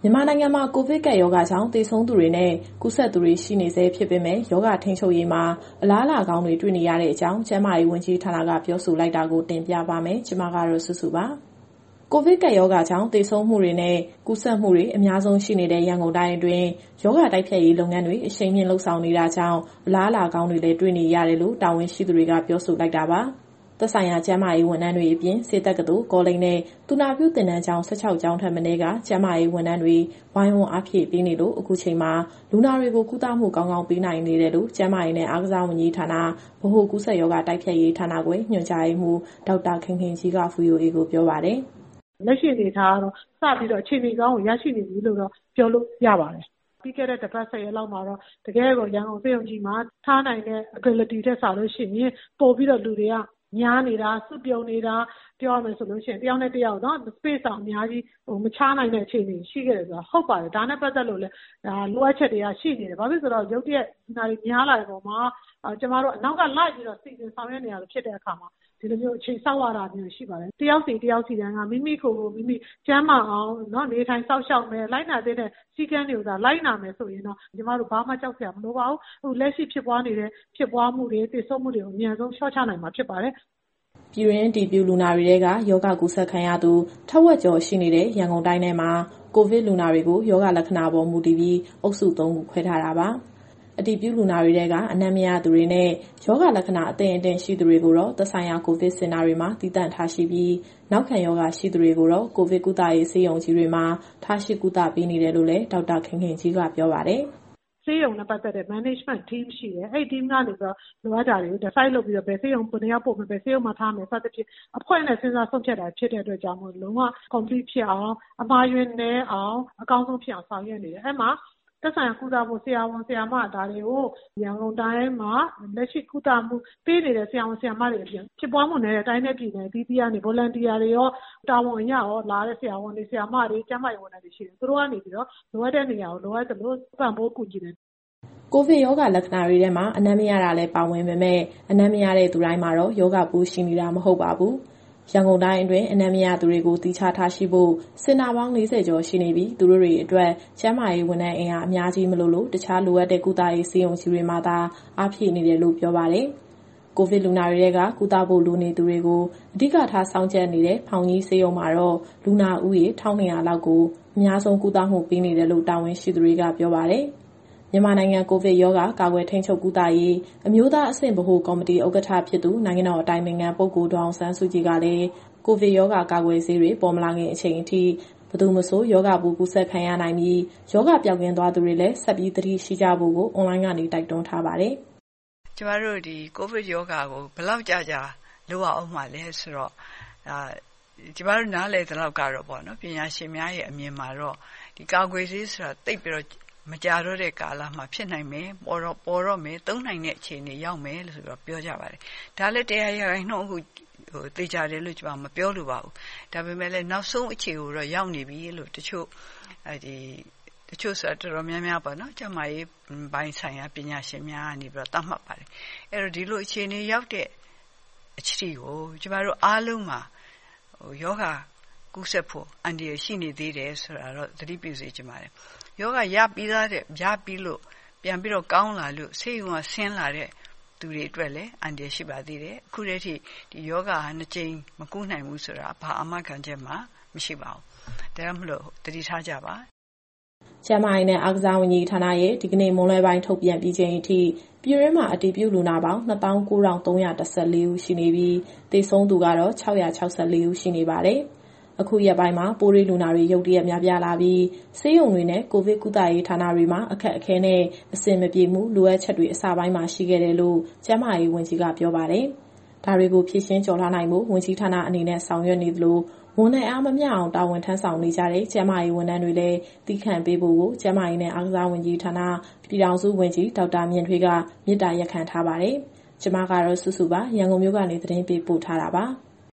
မြန်မာနိုင်ငံမှာကိုဗစ်ကပ်ရောဂါကြောင့်သေဆုံးသူတွေနဲ့ကူးစက်သူတွေရှိနေဆဲဖြစ်ပေမဲ့ရောဂါထိန်းချုပ်ရေးမှာအလားအလာကောင်းတွေတွေ့နေရတဲ့အကြောင်းကျန်းမာရေးဝန်ကြီးဌာနကပြောဆိုလိုက်တာကိုတင်ပြပါမယ်။ကျွန်မကတော့စုစုပါ။ကိုဗစ်ကပ်ရောဂါကြောင့်သေဆုံးမှုတွေနဲ့ကူးစက်မှုတွေအများဆုံးရှိနေတဲ့ရန်ကုန်တိုင်းအတွင်းရောဂါတိုက်ဖျက်ရေးလုပ်ငန်းတွေအရှိန်မြင့်လှုပ်ဆောင်နေတာကြောင့်အလားအလာကောင်းတွေလည်းတွေ့နေရတယ်လို့တာဝန်ရှိသူတွေကပြောဆိုလိုက်တာပါ။သက်ဆိုင်ရာကျန်းမာရေးဝန်ထမ်းတွေအပြင်ဆေးတက္ကသိုလ်ကောလိပ်နဲ့သူနာပြုသင်တန်းကျောင်း16ကျောင်းထက်မနည်းကကျန်းမာရေးဝန်ထမ်းတွေဝိုင်းဝန်းအားဖြည့်ပေးနေလို့အခုချိန်မှာလူနာတွေကိုကုသမှုကောင်းကောင်းပေးနိုင်နေတယ်လို့ကျန်းမာရေးနဲ့အားကစားဝန်ကြီးဌာနဗဟိုကူးစက်ရောဂါတိုက်ဖျက်ရေးဌာနခွဲညွှန်ကြားရေးမှူးဒေါက်တာခင်ခင်ကြီးက VOA ကိုပြောပါတယ်။လက်ရှိအနေအထားကတော့စပြီးတော့အခြေအနေကောင်းကိုရရှိနေပြီလို့တော့ပြောလို့ရပါတယ်။ပြီးခဲ့တဲ့တစ်ပတ်10ရက်လောက်မှာတော့တကယ်ကိုရန်ကုန်ဆေးရုံကြီးမှာထားနိုင်တဲ့ ability ထက်စာလို့ရှိရင်ပို့ပြီးတော့လူတွေကများနေတာစုပြုံနေတာပြောရမယ်ဆိုလို့ရှိရင်တယောက်နဲ့တယောက်နော် space အောင်အများကြီးမချနိုင်တဲ့အခြေအနေရှိခဲ့တယ်ဆိုတော့ဟုတ်ပါတယ်ဒါနဲ့ပတ်သက်လို့လည်းလိုအပ်ချက်တွေကရှိနေတယ်ဘာဖြစ်လို့ဆိုတော့ရုပ်တရက်ဒီနာတွေများလာတဲ့ပုံမှာကျမတို့အနောက်ကလိုက်ပြီးတော့စီစဉ်ဆောင်ရွက်နေရလို့ဖြစ်တဲ့အခါမှာဒီလိုမျိုးအချိန်ဆောက်ရတာမျိုးရှိပါတယ်တယောက်စီတယောက်စီတိုင်းကမိမိကိုယ်ကိုမိမိကျန်းမာအောင်နော်နေထိုင်စောင့်ရှောက်မယ်လိုက်နာတဲ့စည်းကမ်းတွေကိုသာလိုက်နာမယ်ဆိုရင်တော့ကျမတို့ဘာမှကြောက်စရာမလိုပါဘူးလက်ရှိဖြစ်ပွားနေတဲ့ဖြစ်ပွားမှုတွေတည်ဆုံမှုတွေကိုအများဆုံးလျှော့ချနိုင်မှာဖြစ်ပါတယ်ပြည်တွင်းတည်ပြုလူနာတွေကယောဂကူးစက်ခံရသူထက်ဝက်ကျော်ရှိနေတဲ့ရန်ကုန်တိုင်းထဲမှာကိုဗစ်လူနာတွေကိုယောဂလက္ခဏာပေါ်မူတည်ပြီးအုပ်စု3ခုခွဲထားတာပါ။အတည်ပြုလူနာတွေထဲကအနံ့မရသူတွေနဲ့ယောဂလက္ခဏာအသင့်ရှိသူတွေကိုတော့သက်ဆိုင်ရာကိုဗစ်စင်တာတွေမှာတည်တံ့ထားရှိပြီးနောက်ခံယောဂရှိသူတွေကိုတော့ကိုဗစ်ကုသရေးဆေးရုံကြီးတွေမှာထားရှိကုသပေးနေတယ်လို့လည်းဒေါက်တာခင်ခင်ကြီးကပြောပါတယ်။ဆေးရုံနဲ့ပတ်သက်တဲ့ management team ရှိတယ်။အဲ့ဒီ team ကနေပြီးတော့လိုအပ်တာတွေကို decide လုပ်ပြီးတော့ဘယ်ဆေးရုံဘယ်နေရာပို့မယ်ဘယ်ဆေးရုံမှာထားမယ်စသဖြင့်အဖွဲ့နဲ့စဉ်းစားဆုံးဖြတ်တာဖြစ်တဲ့အတွက်ကြောင့်မို့လုံးဝ complete ဖြစ်အောင်အမှားယွင်းနည်းအောင်အကောင်းဆုံးဖြစ်အောင်ဆောင်ရွက်နေတယ်။အဲ့မှာသက်ဆိုင်ရာကုသမှုဆရာဝန်ဆရာမဒါတွေကိုရန်ကုန်တိုင်းမှာလက်ရှိကုသမှုပေးနေတဲ့ဆရာဝန်ဆရာမတွေအပြင်ဖြစ်ပွားမှုနေတဲ့တိုင်းနဲ့ပြည်နယ်ပြည်ကနေ volunteer တွေရောတာဝန်အရရောလာတဲ့ဆရာဝန်တွေဆရာမတွေကျန်းမာရေးဝန်ထမ်းတွေရှိတယ်သူတို့ကနေပြီးတော့လိုအပ်တဲ့နေရာကိုလိုအပ်သလိုပံ့ပိုးကူညီတယ်ကိုဗစ်ရောဂါလက္ခဏာတွေထဲမှာအနံ့မရတာလည်းပါဝင်ပေမဲ့အနံ့မရတဲ့သူတိုင်းမှာတော့ရောဂါပိုးရှိနေတာမဟုတ်ပါဘူး။ရန်ကုန်တိုင်းအတွင်းအနံ့မရသူတွေကိုတီးခြားထားရှိဖို့စင်တာပေါင်း40ကျော်ရှိနေပြီးသူတို့တွေအတွက်ကျန်းမာရေးဝန်ထမ်းအင်အားအများကြီးမလိုလို့တခြားလိုအပ်တဲ့ကုသရေးဆေးရုံကြီးတွေမှာသာအားဖြည့်နေတယ်လို့ပြောပါတယ်။ကိုဗစ်လူနာတွေကကုသဖို့လိုနေသူတွေကိုအဓိကထားစောင့်ကြပ်နေတဲ့ဖောင်ကြီးဆေးရုံမှာတော့လူနာဦးရေ1200လောက်ကိုအများဆုံးကုသမှုပေးနေတယ်လို့တာဝန်ရှိသူတွေကပြောပါတယ်။မြန်မာနိုင်ငံကိုဗစ်ရောဂါကာကွယ်ထိန်းချုပ်ကုသရေးအမျိုးသားအဆင့်ဗဟိုကော်မတီဥက္ကဋ္ဌဖြစ်သူနိုင်ငံတော်အတိုင်ပင်ခံပုဂ္ဂိုလ်ဒေါ်အောင်ဆန်းစုကြည်ကလည်းကိုဗစ်ရောဂါကာကွယ်ဆေးတွေပေါ်မလာခင်အချိန်အထိဘယ်သူမဆိုရောဂါပိုးကူးစက်ခံရနိုင်ပြီးရောဂါပျောက်ကင်းသွားသူတွေလည်းဆက်ပြီးသတိရှိကြဖို့ကိုအွန်လိုင်းကနေတိုက်တွန်းထားပါတယ်။ကျမတို့ဒီကိုဗစ်ရောဂါကိုဘယ်လောက်ကြာလုပ်အောင်မှလဲဆိုတော့ကျမတို့နားလည်သလောက်ကတော့ပေါ့နော်ပညာရှင်များရဲ့အမြင်မှာတော့ဒီကာကွယ်ဆေးဆိုတာတိတ်ပြီးတော့မကြတော့တဲ့ကာလမှာဖြစ်နိုင်မယ်ပေါ်တော့မယ်သုံးနိုင်တဲ့အခြေအနေရောက်မယ်လို့ဆိုတော့ပြောကြပါတယ်ဒါလည်းတရားရနှုန်းအခုသိကြတယ်လို့ကျွန်မမပြောလို့ပါဘူးဒါပေမဲ့လည်းနောက်ဆုံးအခြေကိုတော့ရောက်နေပြီလို့တချို့ဆိုတော့များများပေါ့နော်ကျမရေးဘိုင်းဆိုင်ရာပညာရှင်များကနေပြီးတော့သတ်မှတ်ပါတယ်အဲ့တော့ဒီလိုအခြေအနေရောက်တဲ့အခြေကိုကျမတို့အားလုံးမှာယောဂကူးစက်ဖို့အန္တရာယ်ရှိနေသေးတယ်ဆိုတာတော့သတိပြုစေချင်ပါတယ်ယောဂရပြီးလို့ပြန်ပြီးတော့ကောင်းလာလို့ဆေးရုံကဆင်းလာတဲ့သူတွေအတွက်လည်းအန္တရာယ်ရှိပါသေးတယ်အခုတည်းထိဒီယောဂဟာ2ကြိမ်မကူးနိုင်ဘူးဆိုတာဘာအမှခံချက်မှမရှိပါဘူးဒါကြောင့်မလို့သတိထားကြပါကျန်းမာရေးနဲ့အားကစားဝန်ကြီးဌာနရဲ့ဒီကနေ့မွန်းလွဲပိုင်းထုတ်ပြန်ပြီးချိန်အထိပြည်တွင်းမှာအတည်ပြုလူနာပေါင်း29,314ဦးရှိနေပြီးသေဆုံးသူကတော့664ဦးရှိနေပါတယ်။အခုရက်ပိုင်းမှာပိုးရိလူနာတွေရုတ်တရက်များပြားလာပြီးဆေးရုံတွေနဲ့ကိုဗစ်ကုသရေးဌာနတွေမှာအခက်အခဲနဲ့အဆင်မပြေမှုလိုအပ်ချက်တွေအစပိုင်းမှာရှိခဲ့တယ်လို့ကျန်းမာရေးဝန်ကြီးကပြောပါတယ်။ဒါတွေကိုဖြည့်ရှင်းကျော်လွှားနိုင်ဖို့ဝန်ကြီးဌာနအနေနဲ့ဆောင်ရွက်နေသလိုဝန်ထမ်းအားမမျှအောင်တာဝန်ထမ်းဆောင်နေကြတဲ့ကျန်းမာရေးဝန်ထမ်းတွေလည်းသိခံပေးဖို့ကိုကျန်းမာရေးနဲ့အားကစားဝန်ကြီးဌာနပြည်ထောင်စုဝန်ကြီးဒေါက်တာမြင့်ထွေးကမေတ္တာရပ်ခံထားပါတယ်။ကျွန်မကတော့စုစုပါရန်ကုန်မြို့ကနေသတင်းပေးပို့ထားတာပါ။